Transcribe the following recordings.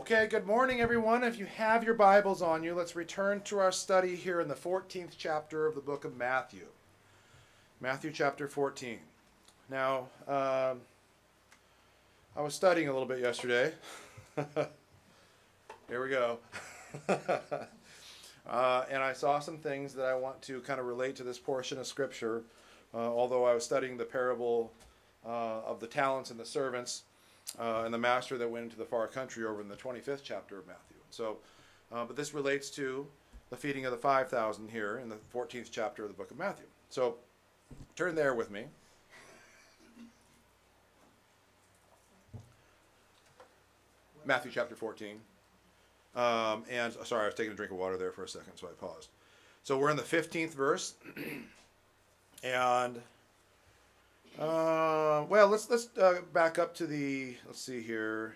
Okay, good morning, everyone. If you have your Bibles on you, let's return to our study here in the 14th chapter of the book of Matthew. Matthew chapter 14. Now, I was studying a little bit yesterday. Here we go. And I saw some things that I want to kind of relate to this portion of Scripture, although I was studying the parable of the talents and the servants. And the master that went into the far country over in the 25th chapter of Matthew. So, but this relates to the feeding of the 5,000 here in the 14th chapter of the book of Matthew. So, turn there with me. Matthew chapter 14. And, sorry, I was taking a drink of water there for a second, so I paused. So, we're in the 15th verse. And... well, let's back up to the, let's see here,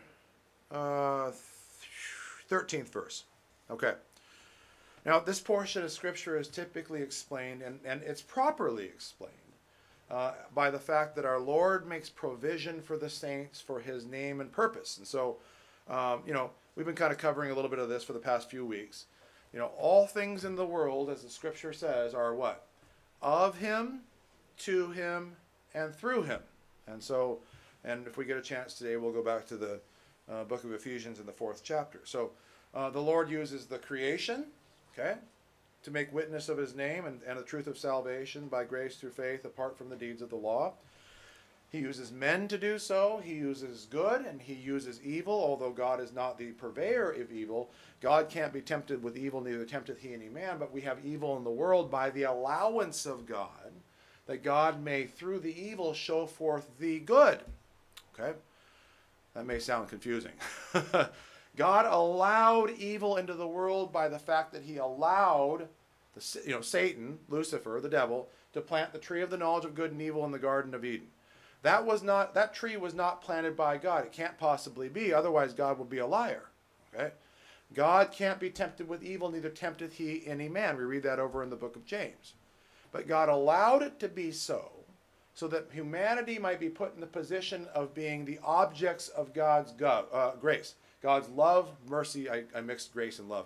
13th verse. Okay. Now, this portion of Scripture is typically explained, and it's properly explained, by the fact that our Lord makes provision for the saints for His name and purpose. And so, we've been kind of covering a little bit of this for the past few weeks. All things in the world, as the Scripture says, are what? Of Him, to Him, and through Him. And so, and if we get a chance today, we'll go back to the book of Ephesians in the 4th chapter. So, the Lord uses the creation, okay, to make witness of His name and the truth of salvation by grace through faith apart from the deeds of the law. He uses men to do so. He uses good and He uses evil, although God is not the purveyor of evil. God can't be tempted with evil, neither tempteth He any man, but we have evil in the world by the allowance of God, that God may, through the evil, show forth the good. Okay? That may sound confusing. God allowed evil into the world by the fact that He allowed Satan, Lucifer, the devil, to plant the tree of the knowledge of good and evil in the Garden of Eden. That tree was not planted by God. It can't possibly be, otherwise God would be a liar. Okay? God can't be tempted with evil, neither tempteth He any man. We read that over in the book of James. But God allowed it to be so that humanity might be put in the position of being the objects of God's grace. God's love, mercy, I mixed grace and love,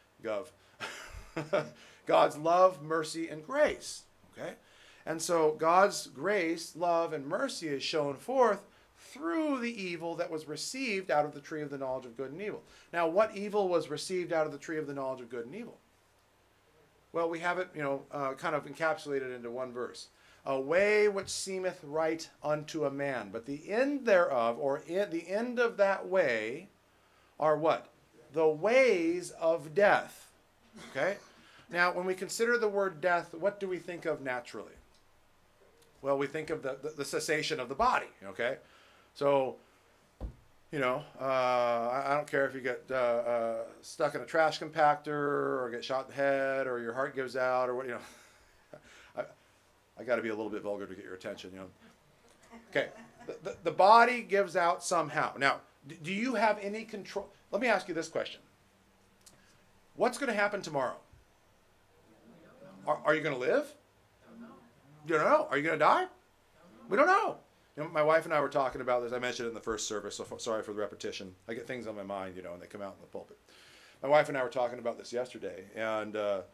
God's love, mercy, and grace. Okay? And so God's grace, love, and mercy is shown forth through the evil that was received out of the tree of the knowledge of good and evil. Now, what evil was received out of the tree of the knowledge of good and evil? Well, we have it, kind of encapsulated into one verse. A way which seemeth right unto a man, but the end thereof, or the end of that way, are what? The ways of death. Okay? Now, when we consider the word death, what do we think of naturally? Well, we think of the cessation of the body. Okay? So, I don't care if you get stuck in a trash compactor or get shot in the head or your heart gives out or what, I got to be a little bit vulgar to get your attention, Okay, the body gives out somehow. Now, do you have any control? Let me ask you this question. What's going to happen tomorrow? Are you going to live? You don't know. Are you going to die? We don't know. My wife and I were talking about this. I mentioned it in the first service, so sorry for the repetition. I get things on my mind, and they come out in the pulpit. My wife and I were talking about this yesterday, and,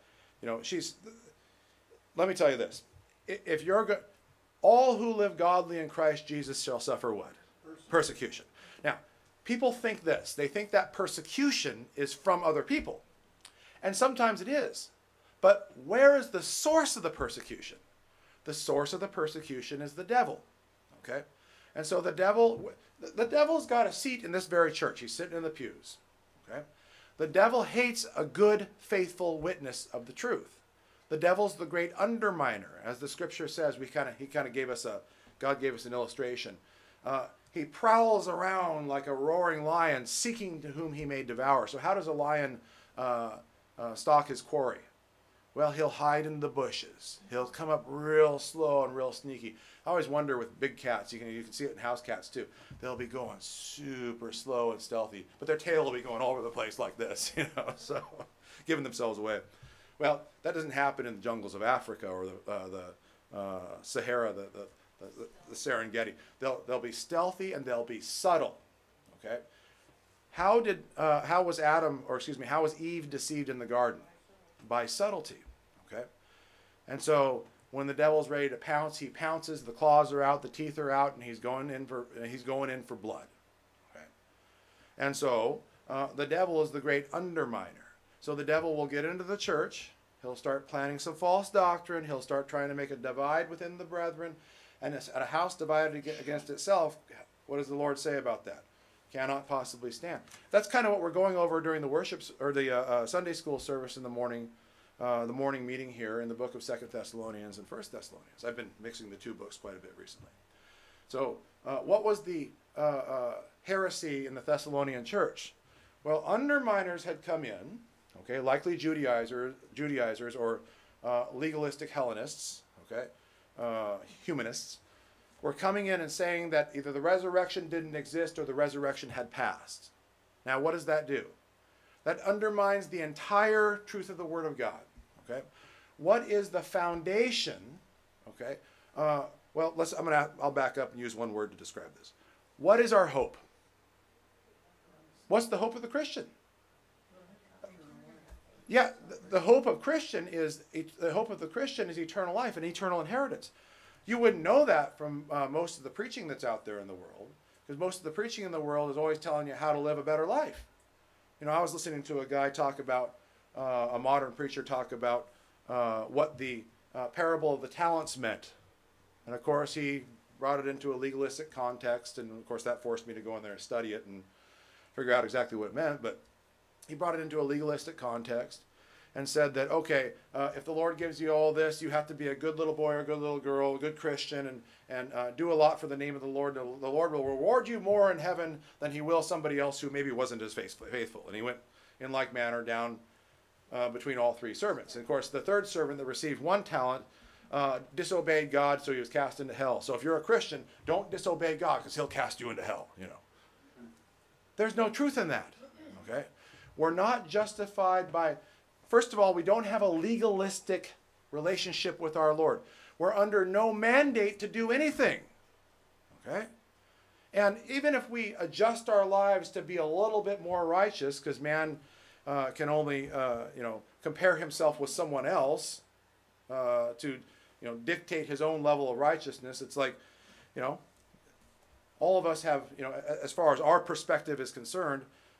let me tell you this. If you're all who live godly in Christ Jesus shall suffer what? Persecution. Now, people think this. They think that persecution is from other people, and sometimes it is. But where is the source of the persecution? The source of the persecution is the devil. Okay? And so the devil's got a seat in this very church. He's sitting in the pews. Okay? The devil hates a good, faithful witness of the truth. The devil's the great underminer. As the Scripture says, God gave us an illustration. He prowls around like a roaring lion, seeking to whom he may devour. So how does a lion stalk his quarry? Well, he'll hide in the bushes. He'll come up real slow and real sneaky. I always wonder with big cats, you can see it in house cats too. They'll be going super slow and stealthy, but their tail will be going all over the place like this, so giving themselves away. Well, that doesn't happen in the jungles of Africa or the Sahara, the Serengeti. They'll be stealthy and they'll be subtle. Okay. how was Eve deceived in the garden? By subtlety. Okay? And so when the devil's ready to pounce, he pounces, the claws are out, the teeth are out, and he's going in for blood. Okay? And so the devil is the great underminer. So the devil will get into the church, he'll start planting some false doctrine, he'll start trying to make a divide within the brethren, and a house divided against itself, what does the Lord say about that? Cannot possibly stand. That's kind of what we're going over during the worships or the Sunday school service in the morning meeting here in the book of 2 Thessalonians and 1 Thessalonians. I've been mixing the two books quite a bit recently. So what was the heresy in the Thessalonian church? Well, underminers had come in, okay, likely Judaizers or legalistic Hellenists, okay, humanists, were coming in and saying that either the resurrection didn't exist or the resurrection had passed. Now, what does that do? That undermines the entire truth of the Word of God. Okay, what is the foundation? Okay, I'll back up and use one word to describe this. What is our hope? What's the hope of the Christian? Yeah, the hope of the Christian is eternal life and eternal inheritance. You wouldn't know that from most of the preaching that's out there in the world, because most of the preaching in the world is always telling you how to live a better life. You know, I was listening to a guy talk about, a modern preacher talk about what the parable of the talents meant. And of course, he brought it into a legalistic context, and of course that forced me to go in there and study it and figure out exactly what it meant. But he brought it into a legalistic context and said that, okay, if the Lord gives you all this, you have to be a good little boy or a good little girl, a good Christian, and do a lot for the name of the Lord. The Lord will reward you more in heaven than he will somebody else who maybe wasn't as faithful. And he went in like manner down between all three servants. And of course, the third servant that received 1 talent disobeyed God, so he was cast into hell. So if you're a Christian, don't disobey God, because he'll cast you into hell, you know. There's no truth in that, okay? We're not justified by... First of all, we don't have a legalistic relationship with our Lord. We're under no mandate to do anything. Okay? And even if we adjust our lives to be a little bit more righteous, because man can only compare himself with someone else to dictate his own level of righteousness. It's like, all of us have, as far as our perspective is concerned,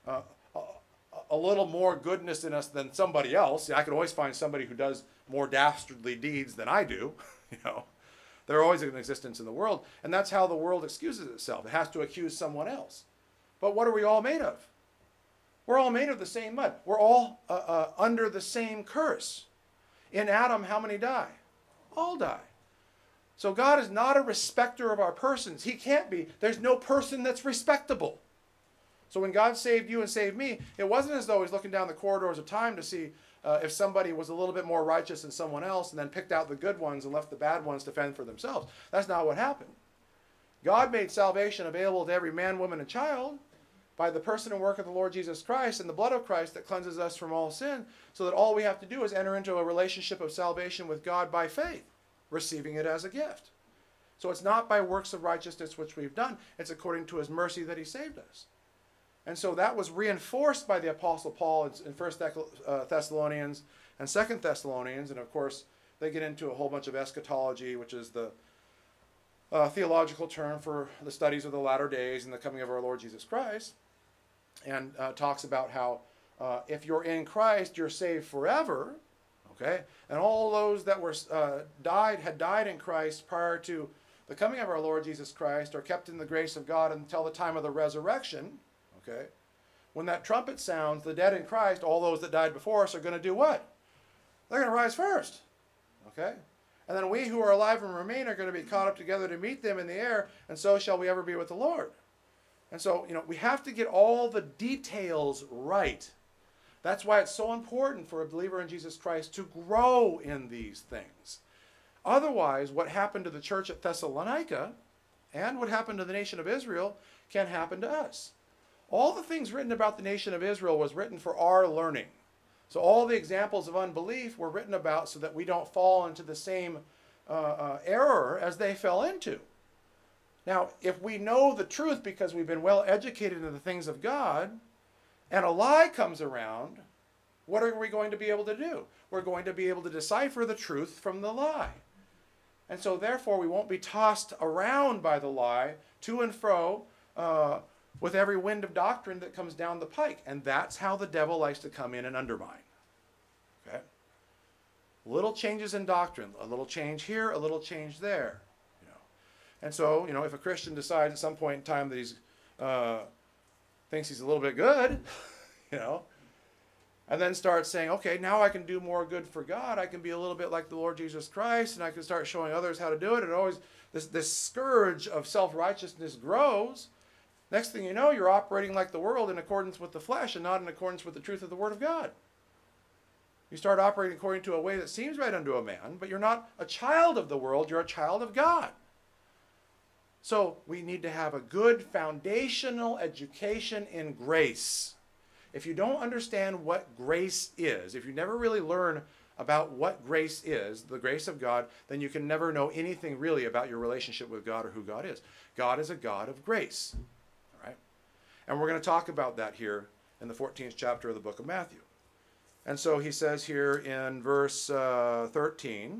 a little more goodness in us than somebody else. I can always find somebody who does more dastardly deeds than I do. They're always in existence in the world, and that's how the world excuses itself. It has to accuse someone else. But what are we all made of? We're all made of the same mud. We're all under the same curse. In Adam, how many die? All die. So God is not a respecter of our persons. He can't be. There's no person that's respectable. So when God saved you and saved me, it wasn't as though he's looking down the corridors of time to see if somebody was a little bit more righteous than someone else and then picked out the good ones and left the bad ones to fend for themselves. That's not what happened. God made salvation available to every man, woman, and child by the person and work of the Lord Jesus Christ and the blood of Christ that cleanses us from all sin, so that all we have to do is enter into a relationship of salvation with God by faith, receiving it as a gift. So it's not by works of righteousness which we've done. It's according to his mercy that he saved us. And so that was reinforced by the Apostle Paul in 1 Thessalonians and 2 Thessalonians. And of course, they get into a whole bunch of eschatology, which is the theological term for the studies of the latter days and the coming of our Lord Jesus Christ. And talks about how if you're in Christ, you're saved forever. Okay? And all those that were had died in Christ prior to the coming of our Lord Jesus Christ are kept in the grace of God until the time of the resurrection. Okay? When that trumpet sounds, the dead in Christ, all those that died before us, are going to do what? They're going to rise first. Okay? And then we who are alive and remain are going to be caught up together to meet them in the air, and so shall we ever be with the Lord. And so, we have to get all the details right. That's why it's so important for a believer in Jesus Christ to grow in these things. Otherwise, what happened to the church at Thessalonica and what happened to the nation of Israel can happen to us. All the things written about the nation of Israel was written for our learning. So all the examples of unbelief were written about so that we don't fall into the same error as they fell into. Now, if we know the truth because we've been well educated in the things of God, and a lie comes around, what are we going to be able to do? We're going to be able to decipher the truth from the lie. And so therefore we won't be tossed around by the lie to and fro with every wind of doctrine that comes down the pike. And that's how the devil likes to come in and undermine. Okay? Little changes in doctrine, a little change here, a little change there. And so, if a Christian decides at some point in time that he's thinks he's a little bit good, and then starts saying, okay, now I can do more good for God. I can be a little bit like the Lord Jesus Christ, and I can start showing others how to do it. And always this scourge of self-righteousness grows. Next thing you know, you're operating like the world in accordance with the flesh and not in accordance with the truth of the Word of God. You start operating according to a way that seems right unto a man, but you're not a child of the world, you're a child of God. So we need to have a good foundational education in grace. If you don't understand what grace is, if you never really learn about what grace is, the grace of God, then you can never know anything really about your relationship with God or who God is. God is a God of grace. All right? And we're going to talk about that here in the 14th chapter of the book of Matthew. And so he says here in verse 13,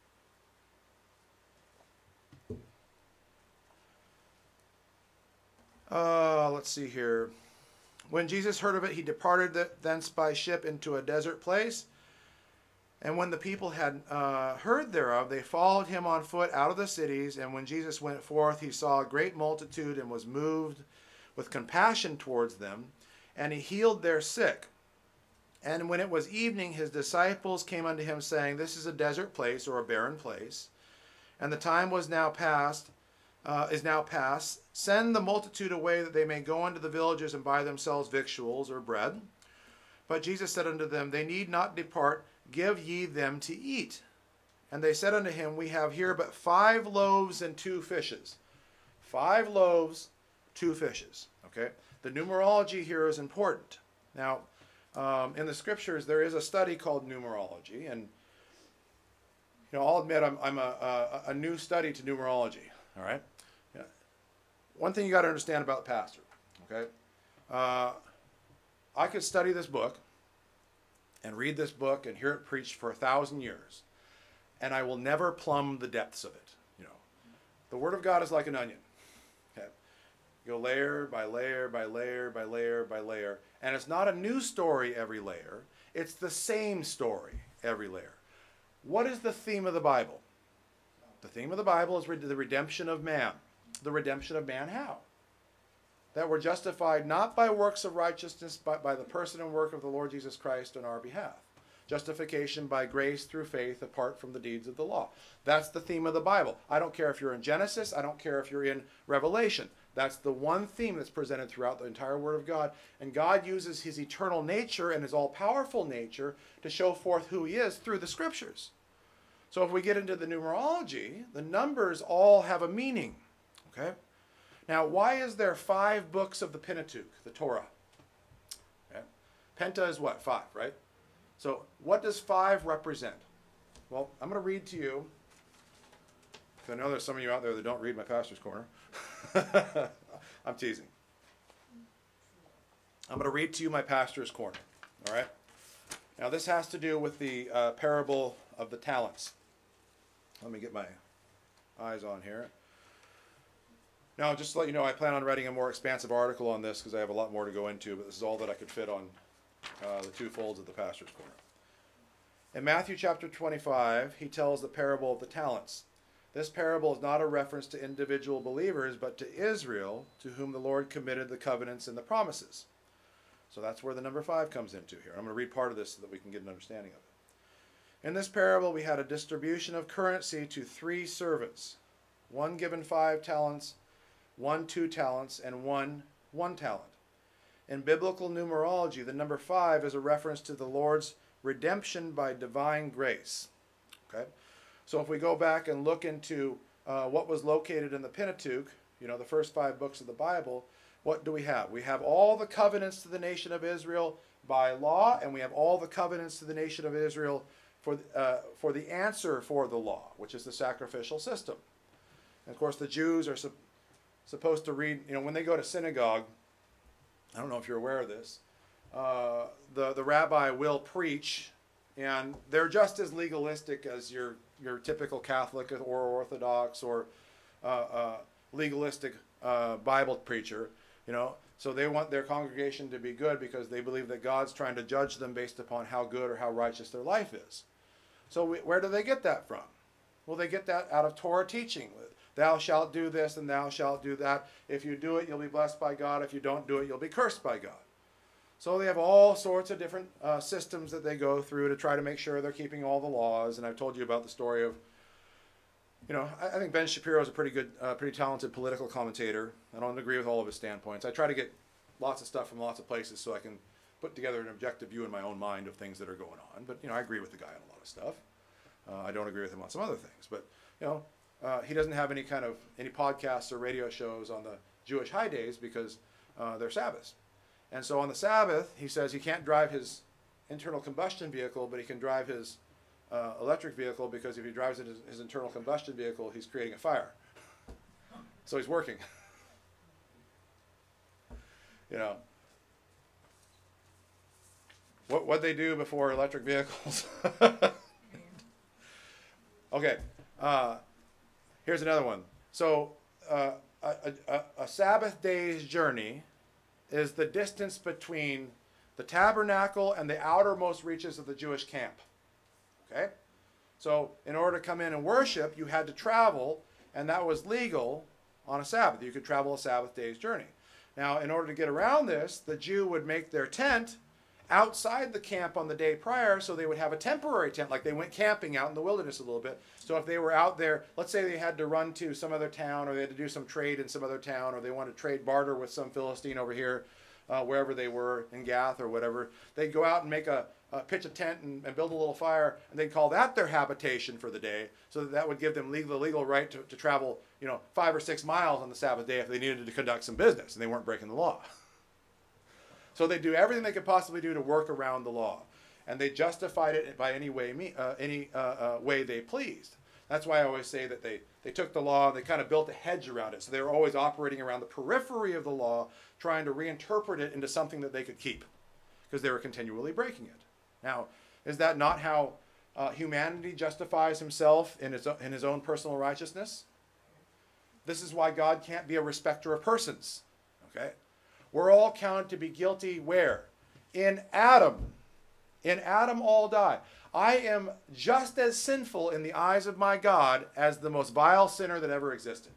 let's see here. When Jesus heard of it, he departed thence by ship into a desert place. And when the people had heard thereof, they followed him on foot out of the cities. And when Jesus went forth, he saw a great multitude and was moved with compassion towards them. And he healed their sick. And when it was evening, his disciples came unto him, saying, This is a desert place, or a barren place, and the time was now past, is now past. Send the multitude away, that they may go unto the villages and buy themselves victuals or bread. But Jesus said unto them, They need not depart, give ye them to eat. And they said unto him, We have here but 5 loaves and 2 fishes. 5 loaves, 2 fishes. Okay? The numerology here is important. Now, in the scriptures, there is a study called numerology, and I'll admit I'm a new study to numerology. All right. Yeah. One thing you got to understand about the pastor. Okay. I could study this book and read this book and hear it preached for 1,000 years, and I will never plumb the depths of it. The Word of God is like an onion. Okay. You go layer by layer by layer by layer by layer. And it's not a new story every layer. It's the same story every layer. What is the theme of the Bible? The theme of the Bible is the redemption of man. The redemption of man how? That we're justified not by works of righteousness, but by the person and work of the Lord Jesus Christ on our behalf. Justification by grace through faith apart from the deeds of the law. That's the theme of the Bible. I don't care if you're in Genesis. I don't care if you're in Revelation. That's the one theme that's presented throughout the entire Word of God. And God uses his eternal nature and his all-powerful nature to show forth who he is through the Scriptures. So if we get into the numerology, the numbers all have a meaning. Okay? Now, why is there 5 books of the Pentateuch, the Torah? Okay? Penta is what? 5, right? So what does 5 represent? Well, I'm going to read to you. I know there's some of you out there that don't read my pastor's corner. I'm teasing. I'm going to read to you my pastor's corner. All right? Now this has to do with the parable of the talents. Let me get my eyes on here. Now, just to let you know, I plan on writing a more expansive article on this because I have a lot more to go into, but this is all that I could fit on the 2 folds of the pastor's corner. In Matthew chapter 25, he tells the parable of the talents. This parable is not a reference to individual believers, but to Israel, to whom the Lord committed the covenants and the promises. So that's where the number 5 comes into here. I'm going to read part of this so that we can get an understanding of it. In this parable, we had a distribution of currency to 3 servants. One given 5 talents, one 2 talents, and one 1 talent. In biblical numerology, the number 5 is a reference to the Lord's redemption by divine grace. Okay? So if we go back and look into what was located in the Pentateuch, the first 5 books of the Bible, what do we have? We have all the covenants to the nation of Israel by law, and we have all the covenants to the nation of Israel for the answer for the law, which is the sacrificial system. And of course, the Jews are supposed to read, when they go to synagogue, I don't know if you're aware of this, the rabbi will preach, and they're just as legalistic as your typical Catholic or Orthodox or legalistic Bible preacher, you know. So they want their congregation to be good because they believe that God's trying to judge them based upon how good or how righteous their life is. So where do they get that from? Well, they get that out of Torah teaching. Thou shalt do this and thou shalt do that. If you do it, you'll be blessed by God. If you don't do it, you'll be cursed by God. So they have all sorts of different systems that they go through to try to make sure they're keeping all the laws. And I've told you about the story of, you know, I think Ben Shapiro is a pretty good, pretty talented political commentator. I don't agree with all of his standpoints. I try to get lots of stuff from lots of places so I can put together an objective view in my own mind of things that are going on. But, you know, I agree with the guy on a lot of stuff. I don't agree with him on some other things. But, you know, he doesn't have any podcasts or radio shows on the Jewish high days because they're Sabbaths. And so on the Sabbath, he says he can't drive his internal combustion vehicle, but he can drive his electric vehicle, because if he drives his internal combustion vehicle, he's creating a fire. So he's working. You know, what they do before electric vehicles. Okay, here's another one. So a Sabbath day's journey is the distance between the tabernacle and the outermost reaches of the Jewish camp. Okay? So in order to come in and worship, you had to travel, and that was legal on a Sabbath. You could travel a Sabbath day's journey. Now, in order to get around this, the Jew would make their tent outside the camp on the day prior, so they would have a temporary tent, like they went camping out in the wilderness a little bit. So if they were out there, let's say they had to run to some other town, or they had to do some trade in some other town, or they wanted to trade barter with some Philistine over here, wherever they were, in Gath or whatever, they'd go out and make pitch a tent and build a little fire, and they'd call that their habitation for the day, so that would give them the legal right to travel, 5 or 6 miles on the Sabbath day if they needed to conduct some business and they weren't breaking the law. So they do everything they could possibly do to work around the law, and they justified it by any way they pleased. That's why I always say that they took the law and they kind of built a hedge around it. So they were always operating around the periphery of the law, trying to reinterpret it into something that they could keep, because they were continually breaking it. Now, is that not how humanity justifies himself in his own personal righteousness? This is why God can't be a respecter of persons. Okay? We're all counted to be guilty where? In Adam. In Adam all die. I am just as sinful in the eyes of my God as the most vile sinner that ever existed.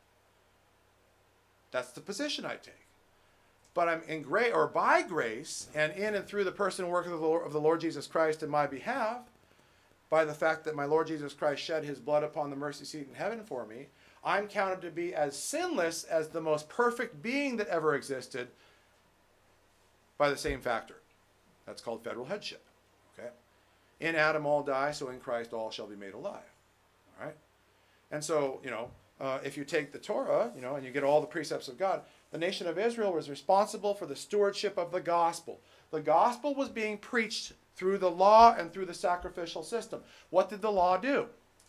That's the position I take. But I'm in grace, or by grace, and in and through the person and work of the Lord Jesus Christ in my behalf, by the fact that my Lord Jesus Christ shed his blood upon the mercy seat in heaven for me, I'm counted to be as sinless as the most perfect being that ever existed by the same factor. That's called federal headship. Okay? In Adam all die, so in Christ all shall be made alive. All right? And so, if you take the Torah, and you get all the precepts of God, the nation of Israel was responsible for the stewardship of the gospel. The gospel was being preached through the law and through the sacrificial system. What did the law do?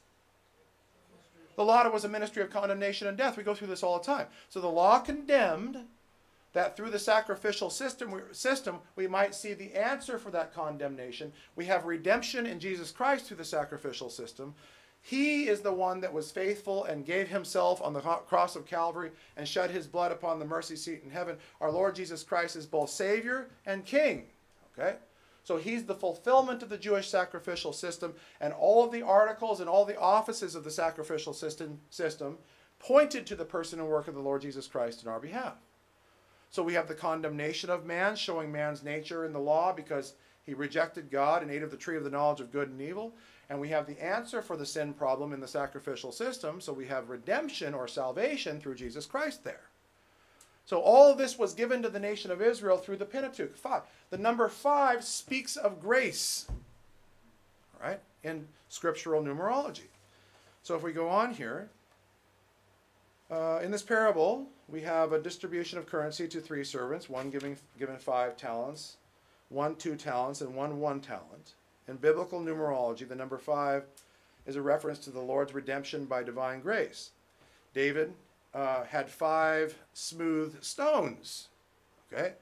The law was a ministry of condemnation and death. We go through this all the time. So the law condemned that through the sacrificial system, we might see the answer for that condemnation. We have redemption in Jesus Christ through the sacrificial system. He is the one that was faithful and gave himself on the cross of Calvary and shed his blood upon the mercy seat in heaven. Our Lord Jesus Christ is both Savior and King. Okay? So he's the fulfillment of the Jewish sacrificial system, and all of the articles and all the offices of the sacrificial system pointed to the person and work of the Lord Jesus Christ in our behalf. So we have the condemnation of man, showing man's nature in the law because he rejected God and ate of the tree of the knowledge of good and evil. And we have the answer for the sin problem in the sacrificial system. So we have redemption or salvation through Jesus Christ there. So all of this was given to the nation of Israel through the Pentateuch. 5. The number 5 speaks of grace, all right, in scriptural numerology. So if we go on here, in this parable, we have a distribution of currency to 3 servants, one given 5 talents, one 2 talents, and one 1 talent. In biblical numerology, the number 5 is a reference to the Lord's redemption by divine grace. David had 5 smooth stones. Okay?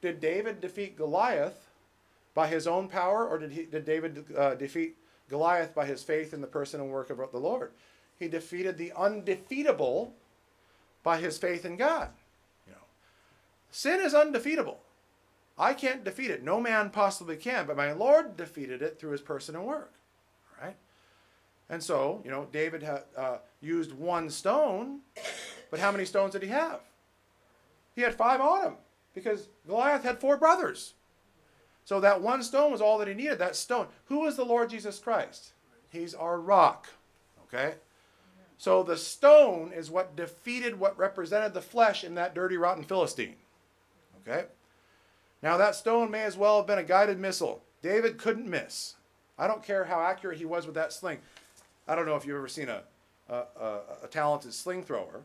did David defeat Goliath by his own power, or did David defeat Goliath by his faith in the person and work of the Lord? He defeated the undefeatable by his faith in God. Sin is undefeatable. I can't defeat it. No man possibly can, but my Lord defeated it through his person and work. All right? And so, David had used one stone, but how many stones did he have? He had 5 on him, because Goliath had 4 brothers. So that one stone was all that he needed, that stone. Who is the Lord Jesus Christ? He's our rock. Okay? So the stone is what defeated what represented the flesh in that dirty, rotten Philistine. Okay? Now that stone may as well have been a guided missile. David couldn't miss. I don't care how accurate he was with that sling. I don't know if you've ever seen a talented sling thrower.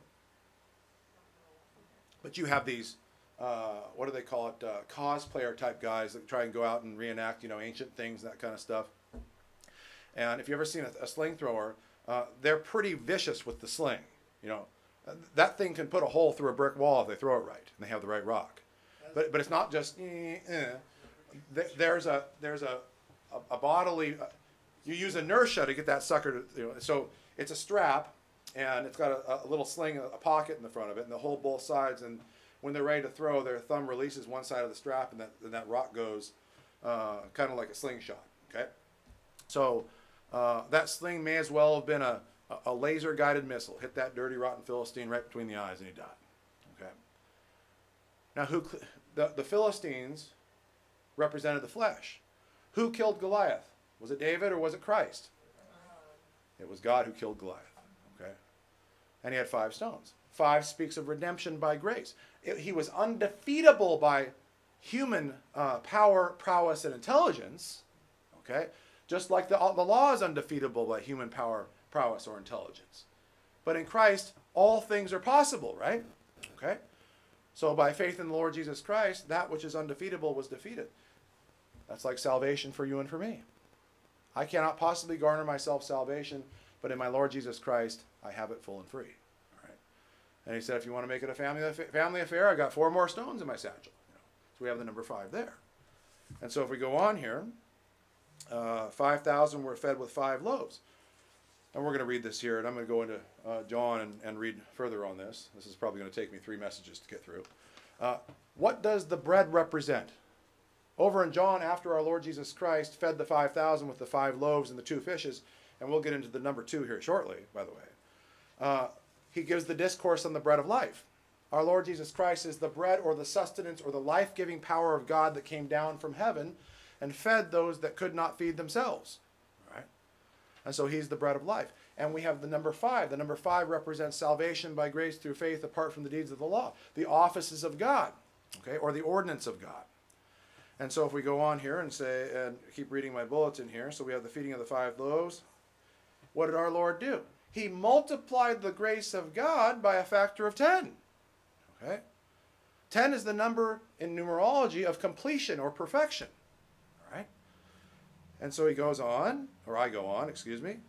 But you have these, what do they call it, cosplayer type guys that try and go out and reenact, ancient things, that kind of stuff. And if you've ever seen a sling thrower, they're pretty vicious with the sling. That thing can put a hole through a brick wall if they throw it right and they have the right rock. But it's not just, there's a bodily, you use inertia to get that sucker to, so it's a strap, and it's got a little sling, a pocket in the front of it, and they hold both sides, and when they're ready to throw, their thumb releases one side of the strap, and that rock goes kind of like a slingshot, okay? So that sling may as well have been a laser-guided missile, hit that dirty, rotten Philistine right between the eyes, and he died, okay? Now, the Philistines represented the flesh. Who killed Goliath? Was it David or was it Christ? It was God who killed Goliath. Okay? And he had 5 stones. 5 speaks of redemption by grace. He was undefeatable by human power, prowess, and intelligence. Okay? Just like the law is undefeatable by human power, prowess, or intelligence. But in Christ, all things are possible, right? Okay? So by faith in the Lord Jesus Christ, that which is undefeatable was defeated. That's like salvation for you and for me. I cannot possibly garner myself salvation, but in my Lord Jesus Christ, I have it full and free. All right? And he said, if you want to make it a family affair, I got 4 more stones in my satchel. So we have the number 5 there. And so if we go on here, 5,000 were fed with 5 loaves. And we're going to read this here, and I'm going to go into John and read further on this. This is probably going to take me 3 messages to get through. What does the bread represent? Over in John, after our Lord Jesus Christ fed the 5,000 with the 5 loaves and the 2 fishes, and we'll get into the number 2 here shortly, by the way, he gives the discourse on the bread of life. Our Lord Jesus Christ is the bread or the sustenance or the life-giving power of God that came down from heaven and fed those that could not feed themselves. All right? And so he's the bread of life. And we have the number 5. The number 5 represents salvation by grace through faith apart from the deeds of the law. The offices of God, okay, or the ordinance of God. And so if we go on here and keep reading my bulletin here, so we have the feeding of the 5 loaves. What did our Lord do? He multiplied the grace of God by a factor of 10. Okay? 10 is the number in numerology of completion or perfection. All right? And so he goes on, or I go on, excuse me.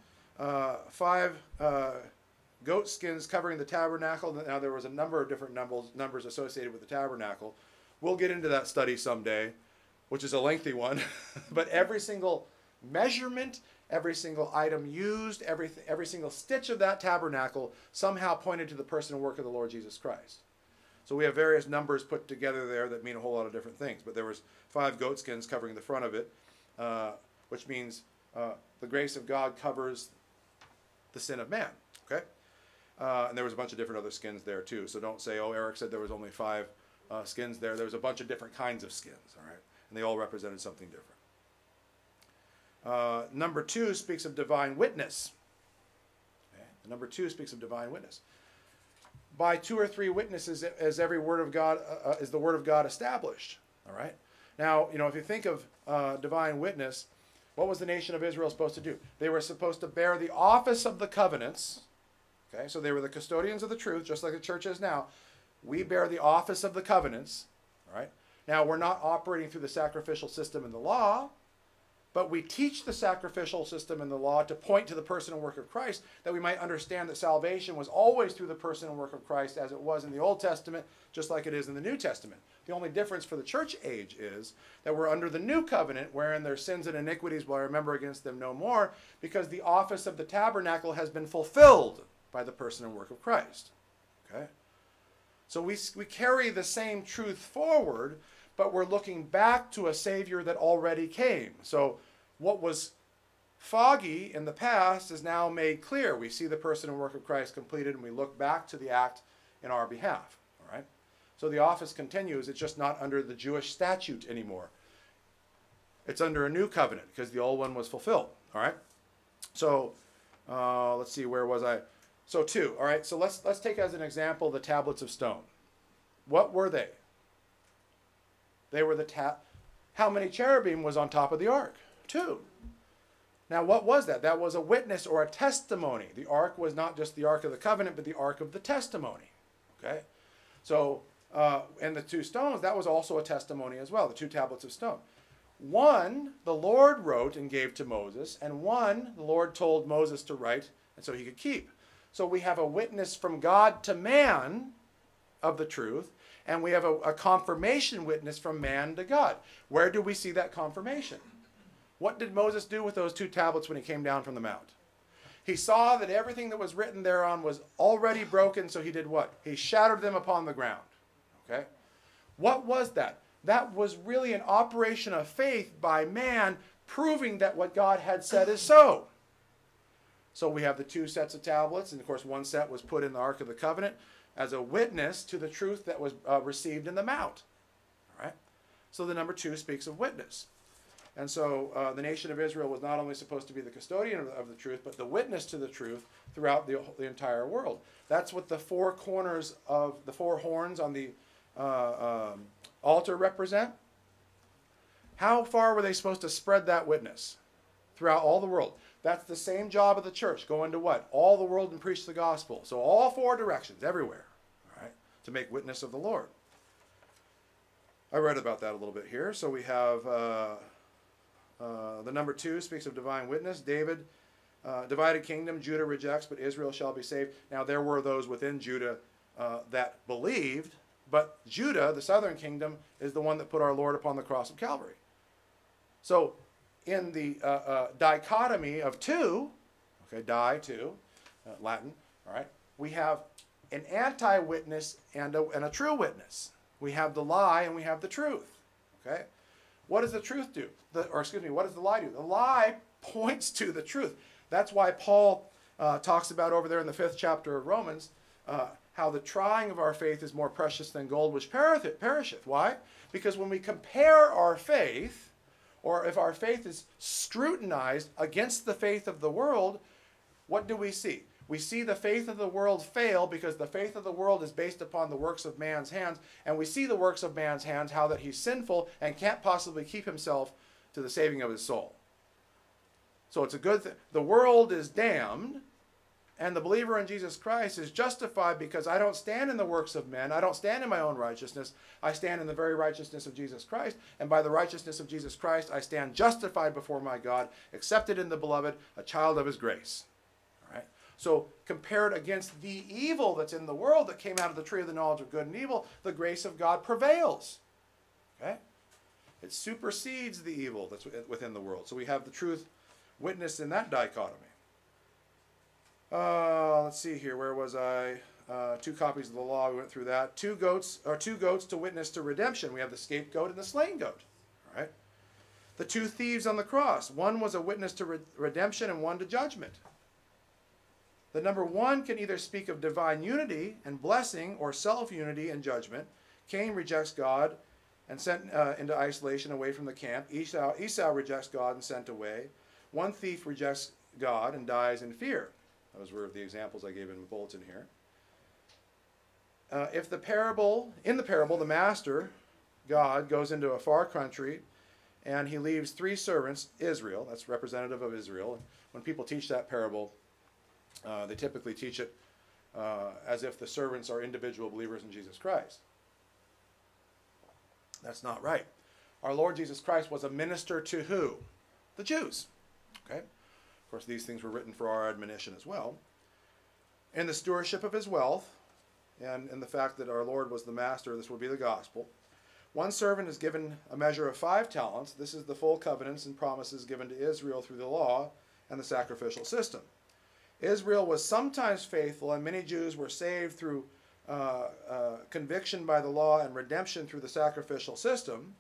5 goat skins covering the tabernacle. Now there was a number of different numbers associated with the tabernacle. We'll get into that study someday, which is a lengthy one. But every single measurement, every single item used, every single stitch of that tabernacle somehow pointed to the person and work of the Lord Jesus Christ. So we have various numbers put together there that mean a whole lot of different things. But there was 5 goat skins covering the front of it, which means the grace of God covers the sin of man. Okay? And there was a bunch of different other skins there too. So don't say, oh, Eric said there was only 5 skins there. There was a bunch of different kinds of skins. All right? And they all represented something different. Number 2 speaks of divine witness. Okay? Number 2 speaks of divine witness. By 2 or 3 witnesses, as every word of God is the word of God established. All right. Now, if you think of divine witness, what was the nation of Israel supposed to do? They were supposed to bear the office of the covenants. Okay, so they were the custodians of the truth, just like the church is now. We bear the office of the covenants. All right. Now, we're not operating through the sacrificial system in the law, But we teach the sacrificial system and the law to point to the person and work of Christ, that we might understand that salvation was always through the person and work of Christ, as it was in the Old Testament, just like it is in the New Testament. The only difference for the church age is that we're under the new covenant, wherein their sins and iniquities will I remember against them no more, because the office of the tabernacle has been fulfilled by the person and work of Christ. Okay? So we carry the same truth forward, but we're looking back to a Savior that already came. So what was foggy in the past is now made clear. We see the person and work of Christ completed, and we look back to the act in our behalf. All right? So the office continues. It's just not under the Jewish statute anymore. It's under a new covenant because the old one was fulfilled. All right? So let's see, where was I? So 2. All right, so let's take as an example the tablets of stone. What were they? They were how many cherubim was on top of the ark? 2. Now, what was that? That was a witness or a testimony. The ark was not just the ark of the covenant, but the ark of the testimony. Okay? So, and the 2 stones, that was also a testimony as well, the 2 tablets of stone. One, the Lord wrote and gave to Moses, and one, the Lord told Moses to write, and so he could keep. So we have a witness from God to man of the truth, and we have a confirmation witness from man to God. Where do we see that confirmation? What did Moses do with those 2 tablets when he came down from the mount? He saw that everything that was written thereon was already broken, so he did what? He shattered them upon the ground. Okay? What was that? That was really an operation of faith by man, proving that what God had said is so. So we have the 2 sets of tablets, and of course one set was put in the Ark of the Covenant as a witness to the truth that was received in the mount. All right? So the number 2 speaks of witness. And so the nation of Israel was not only supposed to be the custodian of the truth, but the witness to the truth throughout the entire world. That's what the 4 corners of the 4 horns on the altar represent. How far were they supposed to spread that witness? Throughout all the world. That's the same job of the church. Go into what? All the world and preach the gospel. So all 4 directions, everywhere, all right, to make witness of the Lord. I read about that a little bit here. So we have the number 2 speaks of divine witness. David, divided kingdom, Judah rejects, but Israel shall be saved. Now there were those within Judah that believed, but Judah, the southern kingdom, is the one that put our Lord upon the cross of Calvary. So in the dichotomy of 2, okay, 2, Latin, all right, we have an anti-witness and a true witness. We have the lie and we have the truth, okay? What does the truth do? What does the lie do? The lie points to the truth. That's why Paul talks about over there in the 5th chapter of Romans, how the trying of our faith is more precious than gold which perisheth. Why? Because when we compare our faith, or if our faith is scrutinized against the faith of the world, what do we see? We see the faith of the world fail because the faith of the world is based upon the works of man's hands, and we see the works of man's hands, how that he's sinful and can't possibly keep himself to the saving of his soul. So it's a good thing. The world is damned, and the believer in Jesus Christ is justified because I don't stand in the works of men. I don't stand in my own righteousness. I stand in the very righteousness of Jesus Christ. And by the righteousness of Jesus Christ, I stand justified before my God, accepted in the beloved, a child of his grace. All right? So compared against the evil that's in the world that came out of the tree of the knowledge of good and evil, the grace of God prevails. Okay? It supersedes the evil that's within the world. So we have the truth witnessed in that dichotomy. Let's see here. Where was I? 2 copies of the law. We went through that. 2 goats to witness to redemption. We have the scapegoat and the slain goat. All right. The 2 thieves on the cross. One was a witness to redemption and one to judgment. The number 1 can either speak of divine unity and blessing or self-unity and judgment. Cain rejects God and sent into isolation away from the camp. Esau rejects God and sent away. One thief rejects God and dies in fear. Those were the examples I gave in the bulletin here. In the parable, the master, God, goes into a far country and he leaves 3 servants, Israel, that's representative of Israel. When people teach that parable, they typically teach it as if the servants are individual believers in Jesus Christ. That's not right. Our Lord Jesus Christ was a minister to who? the Jews. Okay? Of course, these things were written for our admonition as well. In the stewardship of his wealth, and in the fact that our Lord was the master, this will be the gospel. One servant is given a measure of 5 talents. This is the full covenants and promises given to Israel through the law and the sacrificial system. Israel was sometimes faithful, and many Jews were saved through conviction by the law and redemption through the sacrificial system,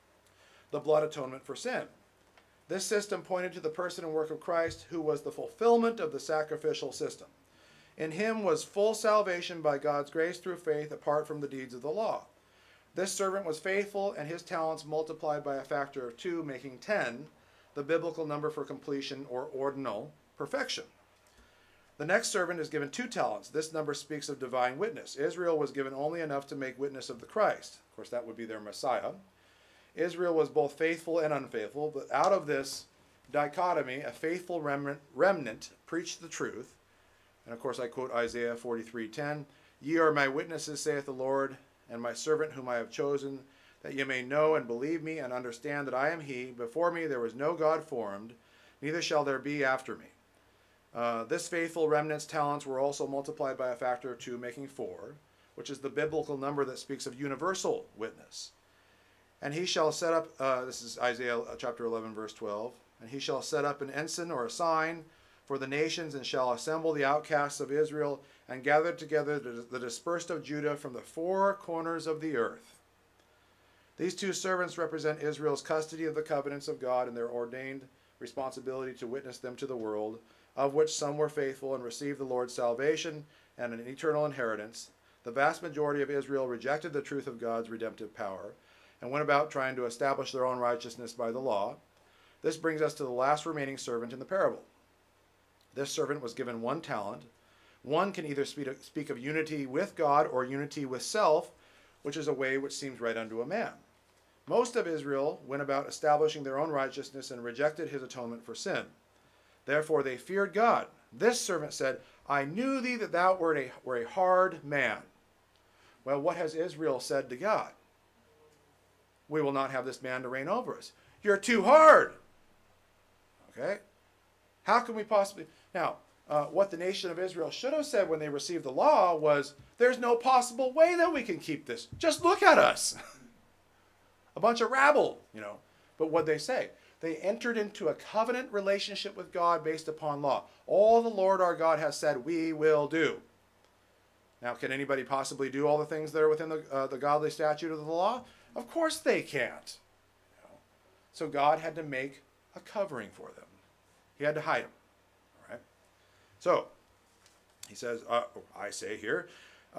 the blood atonement for sin. This system pointed to the person and work of Christ, who was the fulfillment of the sacrificial system. In him was full salvation by God's grace through faith, apart from the deeds of the law. This servant was faithful, and his talents multiplied by a factor of 2, making 10, the biblical number for completion or ordinal perfection. The next servant is given 2 talents. This number speaks of divine witness. Israel was given only enough to make witness of the Christ. Of course, that would be their Messiah. Israel was both faithful and unfaithful, but out of this dichotomy, a faithful remnant preached the truth. And of course, I quote Isaiah 43:10, "Ye are my witnesses, saith the Lord, and my servant whom I have chosen, that ye may know and believe me, and understand that I am he. Before me there was no God formed, neither shall there be after me." This faithful remnant's talents were also multiplied by a factor of 2, making 4, which is the biblical number that speaks of universal witness. And he shall set up, this is Isaiah chapter 11, verse 12, "And he shall set up an ensign or a sign for the nations, and shall assemble the outcasts of Israel, and gather together the dispersed of Judah from the 4 corners of the earth." These 2 servants represent Israel's custody of the covenants of God and their ordained responsibility to witness them to the world, of which some were faithful and received the Lord's salvation and an eternal inheritance. The vast majority of Israel rejected the truth of God's redemptive power and went about trying to establish their own righteousness by the law. This brings us to the last remaining servant in the parable. This servant was given 1 talent. One can either speak of unity with God or unity with self, which is a way which seems right unto a man. Most of Israel went about establishing their own righteousness and rejected his atonement for sin. Therefore they feared God. This servant said, "I knew thee that thou were a hard man." Well, what has Israel said to God? "We will not have this man to reign over us." You're too hard. Okay? How can we possibly... Now, what the nation of Israel should have said when they received the law was, "There's no possible way that we can keep this. Just look at us." A bunch of rabble, But what they say? They entered into a covenant relationship with God based upon law. All the Lord our God has said, we will do. Now, can anybody possibly do all the things that are within the godly statute of the law? Of course they can't. So God had to make a covering for them. He had to hide them. All right. So he says, I say here,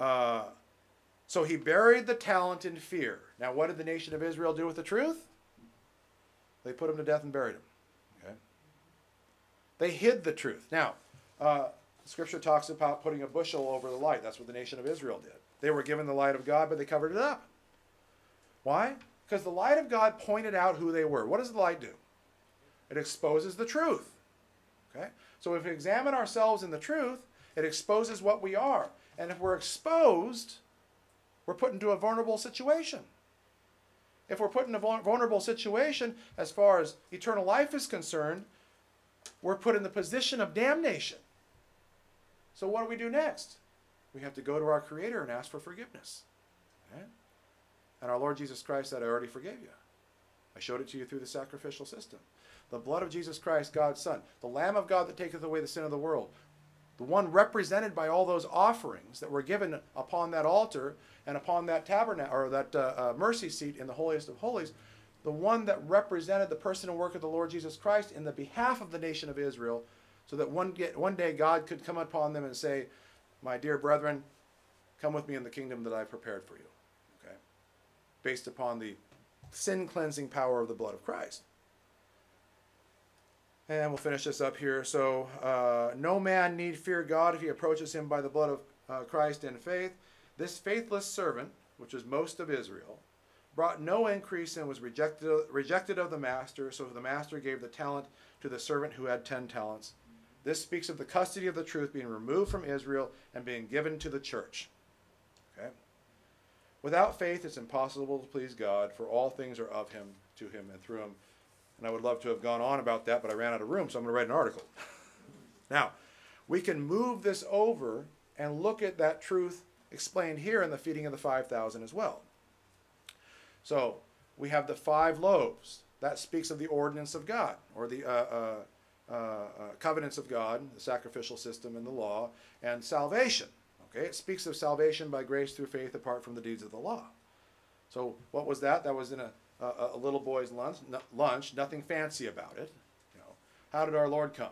so he buried the talent in fear. Now, what did the nation of Israel do with the truth? They put him to death and buried him. Okay. They hid the truth. Now, Scripture talks about putting a bushel over the light. That's what the nation of Israel did. They were given the light of God, but they covered it up. Why? Because the light of God pointed out who they were. What does the light do? It exposes the truth. Okay? So if we examine ourselves in the truth, it exposes what we are. And if we're exposed, we're put into a vulnerable situation. If we're put in a vulnerable situation as far as eternal life is concerned, we're put in the position of damnation. So what do we do next? We have to go to our Creator and ask for forgiveness. Okay? And our Lord Jesus Christ said, I already forgave you. I showed it to you through the sacrificial system. The blood of Jesus Christ, God's Son, the Lamb of God that taketh away the sin of the world, the one represented by all those offerings that were given upon that altar and upon that tabernacle, or that mercy seat in the holiest of holies, the one that represented the person and work of the Lord Jesus Christ in the behalf of the nation of Israel, so that one day God could come upon them and say, my dear brethren, come with me in the kingdom that I've prepared for you. Okay? Based upon the sin-cleansing power of the blood of Christ. And we'll finish this up here. So, no man need fear God if he approaches him by the blood of Christ in faith. This faithless servant, which is most of Israel, brought no increase and was rejected of the master. So the master gave the talent to the servant who had 10 talents. This speaks of the custody of the truth being removed from Israel and being given to the church. Okay? Without faith, it's impossible to please God, for all things are of him, to him, and through him. And I would love to have gone on about that, but I ran out of room, so I'm going to write an article. Now, we can move this over and look at that truth explained here in the feeding of the 5,000 as well. So we have the 5 loaves. That speaks of the ordinance of God, or the covenants of God, the sacrificial system and the law, and salvation. Okay, it speaks of salvation by grace through faith apart from the deeds of the law. So what was that? That was in a little boy's lunch, nothing fancy about it. You know, how did our Lord come?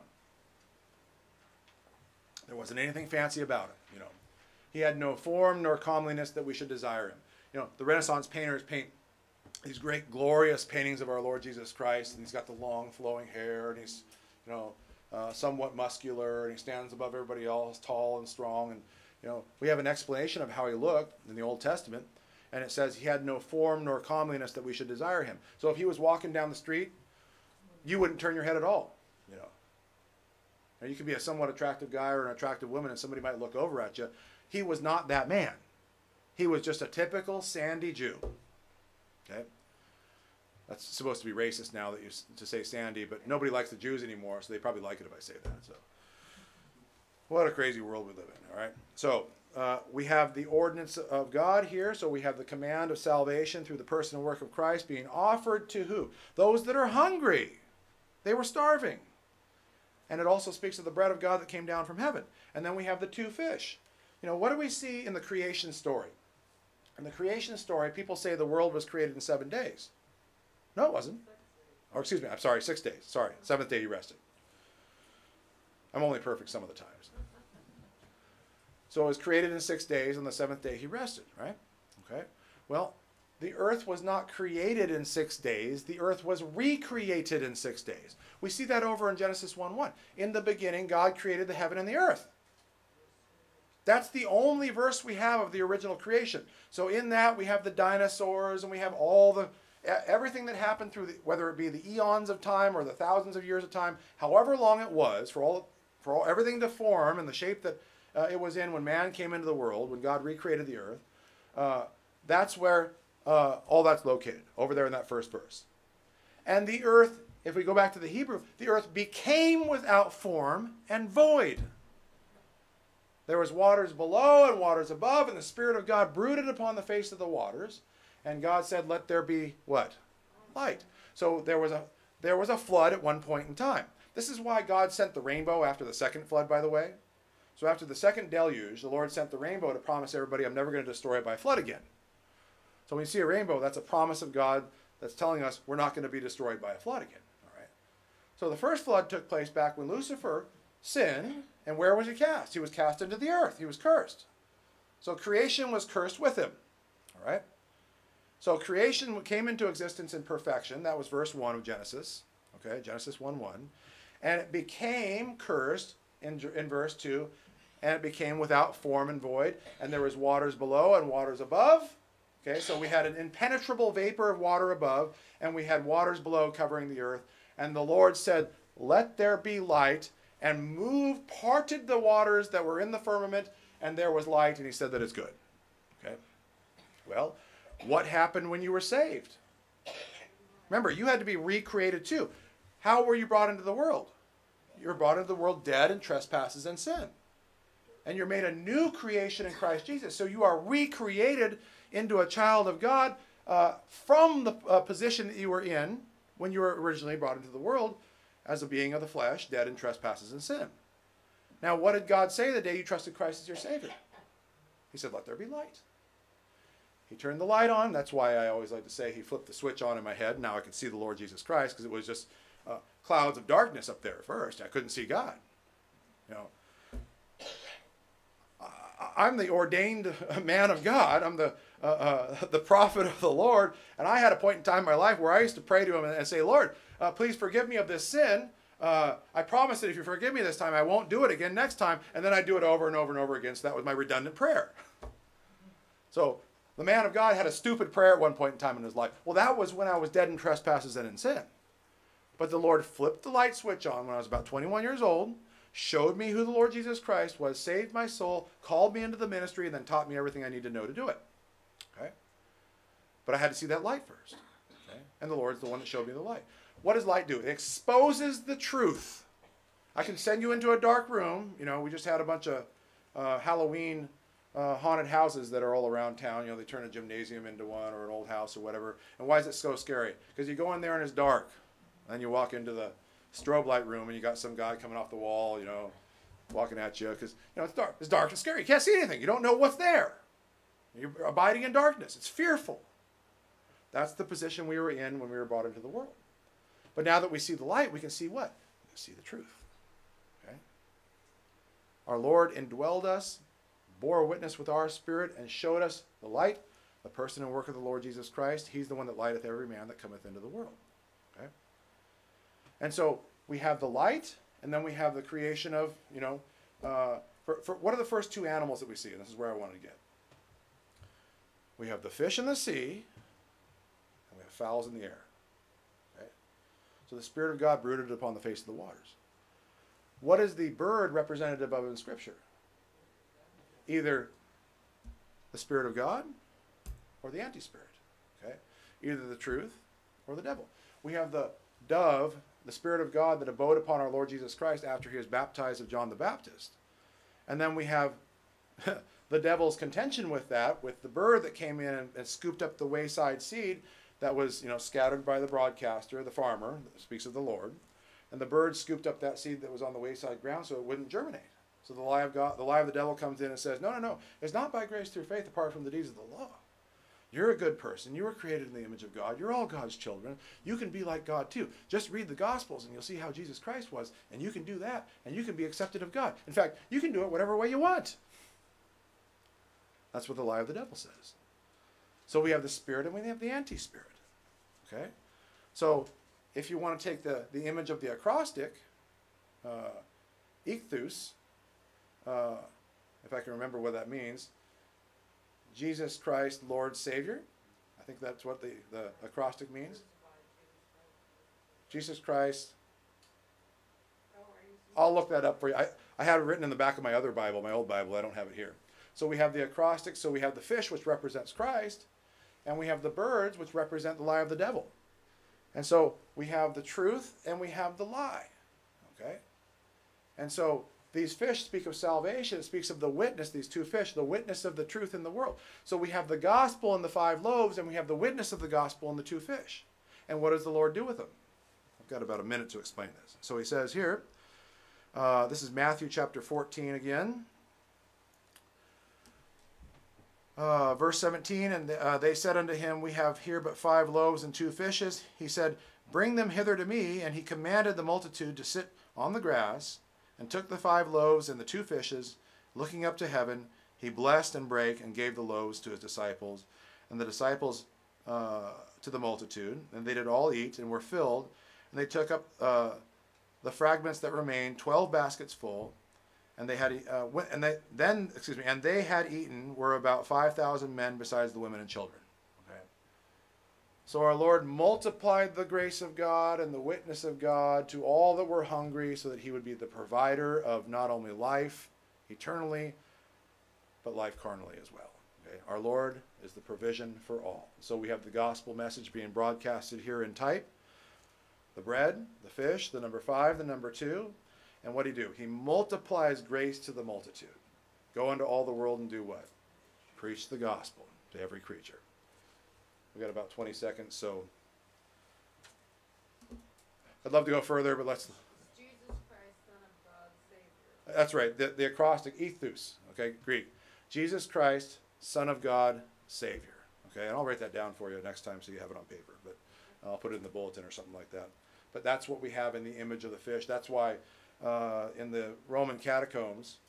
There wasn't anything fancy about it. You know, he had no form nor comeliness that we should desire him. You know, the Renaissance painters paint these great glorious paintings of our Lord Jesus Christ, and he's got the long flowing hair, and he's, you know, somewhat muscular, and he stands above everybody else, tall and strong. And you know, we have an explanation of how he looked in the Old Testament, and it says he had no form nor comeliness that we should desire him. So if he was walking down the street, you wouldn't turn your head at all. You know, now, you could be a somewhat attractive guy or an attractive woman, and somebody might look over at you. He was not that man. He was just a typical sandy Jew. Okay, that's supposed to be racist now that to say sandy, but nobody likes the Jews anymore, so they probably like it if I say that. So, what a crazy world we live in. All right, so we have the ordinance of God here. So we have the command of salvation through the person and work of Christ being offered to who? Those that are hungry. They were starving. And it also speaks of the bread of God that came down from heaven. And then we have the 2 fish. You know, what do we see in the creation story? In the creation story, people say the world was created in 7 days. No, it wasn't. Or excuse me, I'm sorry, 6 days. Sorry, 7th day he rested. I'm only perfect some of the times. So it was created in 6 days, on the 7th day he rested, right? Okay. Well, the earth was not created in 6 days. The earth was recreated in 6 days. We see that over in Genesis 1:1. In the beginning, God created the heaven and the earth. That's the only verse we have of the original creation. So in that we have the dinosaurs, and we have everything that happened through whether it be the eons of time or the thousands of years of time, however long it was, for everything to form in the shape that it was in when man came into the world, when God recreated the earth. That's where all that's located, over there in that first verse. And the earth, if we go back to the Hebrew, the earth became without form and void. There was waters below and waters above, and the Spirit of God brooded upon the face of the waters. And God said, let there be what? Light. So there was a flood at one point in time. This is why God sent the rainbow after the second flood, by the way. So after the second deluge, the Lord sent the rainbow to promise everybody, I'm never going to destroy it by flood again. So when you see a rainbow, that's a promise of God that's telling us we're not going to be destroyed by a flood again. All right. So the first flood took place back when Lucifer sinned, and where was he cast? He was cast into the earth. He was cursed. So creation was cursed with him. All right. So creation came into existence in perfection. That was verse 1 of Genesis. Okay, Genesis 1:1. And it became cursed in verse 2, and it became without form and void, and there was waters below and waters above. Okay, so we had an impenetrable vapor of water above, and we had waters below covering the earth. And the Lord said, let there be light, and parted the waters that were in the firmament, and there was light, and he said that it's good. Okay, well, what happened when you were saved? Remember, you had to be recreated too. How were you brought into the world? You were brought into the world dead in trespasses and sin. And you're made a new creation in Christ Jesus. So you are recreated into a child of God from the position that you were in when you were originally brought into the world as a being of the flesh, dead in trespasses and sin. Now, what did God say the day you trusted Christ as your Savior? He said, let there be light. He turned the light on. That's why I always like to say he flipped the switch on in my head. Now I can see the Lord Jesus Christ, because it was just clouds of darkness up there at first. I couldn't see God. You know, I'm the ordained man of God. I'm the prophet of the Lord. And I had a point in time in my life where I used to pray to him and say, Lord, please forgive me of this sin. I promise that if you forgive me this time, I won't do it again next time. And then I do it over and over and over again. So that was my redundant prayer. So the man of God had a stupid prayer at one point in time in his life. Well, that was when I was dead in trespasses and in sin. But the Lord flipped the light switch on when I was about 21 years old, showed me who the Lord Jesus Christ was, saved my soul, called me into the ministry, and then taught me everything I need to know to do it. Okay? But I had to see that light first. Okay? And the Lord's the one that showed me the light. what does light do? It exposes the truth. I can send you into a dark room. You know, we just had a bunch of Halloween haunted houses that are all around town. You know, they turn a gymnasium into one or an old house or whatever. And why is it so scary? Because you go in there and it's dark. And you walk into the strobe light room and you got some guy coming off the wall, you know, walking at you because, you know, it's dark. It's dark and scary. You can't see anything. You don't know what's there. You're abiding in darkness. It's fearful. That's the position we were in when we were brought into the world. But now that we see the light, we can see what? We can see the truth. Okay? Our Lord indwelled us, bore witness with our spirit, and showed us the light, the person and work of the Lord Jesus Christ. He's the one that lighteth every man that cometh into the world. Okay? And so we have the light, and then we have the creation of, you know, for what are the first two animals that we see? And this is where I wanted to get. We have the fish in the sea, and we have fowls in the air. Okay? So the Spirit of God brooded upon the face of the waters. What is the bird representative of in Scripture? Either the Spirit of God or the anti-spirit. Okay? Either the truth or the devil. We have the dove, the Spirit of God that abode upon our Lord Jesus Christ after he was baptized of John the Baptist. And then we have the devil's contention with that, with the bird that came in and scooped up the wayside seed that was, you know, scattered by the broadcaster, the farmer, that speaks of the Lord. And the bird scooped up that seed that was on the wayside ground so it wouldn't germinate. So the lie of God, the lie of the devil comes in and says, no. It's not by grace through faith apart from the deeds of the law. You're a good person. You were created in the image of God. You're all God's children. You can be like God too. Just read the Gospels and you'll see how Jesus Christ was. And you can do that. And you can be accepted of God. In fact, you can do it whatever way you want. That's what the lie of the devil says. So we have the spirit and we have the anti-spirit. Okay? So if you want to take the image of the acrostic, ichthus, if I can remember what that means, Jesus Christ, Lord, Savior. I think that's what the acrostic means. Jesus Christ. I'll look that up for you. I have it written in the back of my other Bible, my old Bible. I don't have it here. So we have the acrostic. So we have the fish, which represents Christ. And we have the birds, which represent the lie of the devil. And so we have the truth and we have the lie. Okay? And so these fish speak of salvation. It speaks of the witness, these two fish, the witness of the truth in the world. So we have the gospel and the 5 loaves, and we have the witness of the gospel and the 2 fish. And what does the Lord do with them? I've got about a minute to explain this. So he says here, this is Matthew chapter 14 again. Verse 17, and they said unto him, we have here but 5 loaves and 2 fishes. He said, bring them hither to me. And he commanded the multitude to sit on the grass, and took the 5 loaves and the 2 fishes, looking up to heaven, he blessed and brake and gave the loaves to his disciples, and the disciples to the multitude. And they did all eat and were filled. And they took up the fragments that remained, 12 baskets full. And they had eaten were about 5,000 men besides the women and children. Okay. So our Lord multiplied the grace of God and the witness of God to all that were hungry, so that he would be the provider of not only life eternally, but life carnally as well. Okay. Our Lord is the provision for all. So we have the gospel message being broadcasted here in type. The bread, the fish, the number 5, the number 2. And what did he do? He multiplies grace to the multitude. Go into all the world and do what? Preach the gospel to every creature. We've got about 20 seconds, so I'd love to go further, but let's... Jesus Christ, Son of God, Savior. That's right, the acrostic, ichthus, okay, Greek. Jesus Christ, Son of God, Savior. Okay, and I'll write that down for you next time so you have it on paper, but I'll put it in the bulletin or something like that. But that's what we have in the image of the fish. That's why in the Roman catacombs,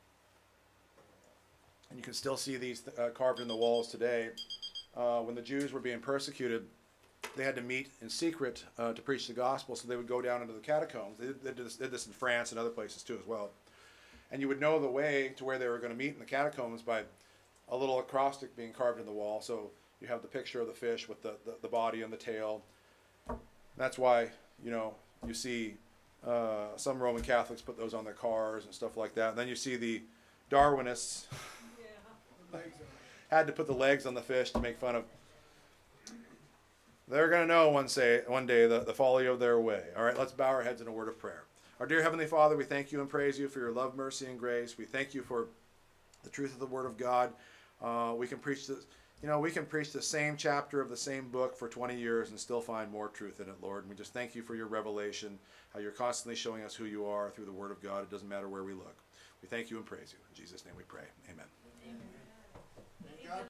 and you can still see these carved in the walls today, when the Jews were being persecuted, they had to meet in secret to preach the gospel, so they would go down into the catacombs. They did this in France and other places too as well. And you would know the way to where they were going to meet in the catacombs by a little acrostic being carved in the wall. So you have the picture of the fish with the body and the tail. That's why, you see some Roman Catholics put those on their cars and stuff like that. And then you see the Darwinists had to put the legs on the fish to make fun of They're going to know one day the folly of their way. All right, let's bow our heads in a word of prayer. Our dear Heavenly Father, we thank you and praise you for your love, mercy, and grace. We thank you for the truth of the Word of God. We can preach the same chapter of the same book for 20 years and still find more truth in it, Lord. And we just thank you for your revelation, how you're constantly showing us who you are through the Word of God. It doesn't matter where we look. We thank you and praise you. In Jesus' name we pray. Amen.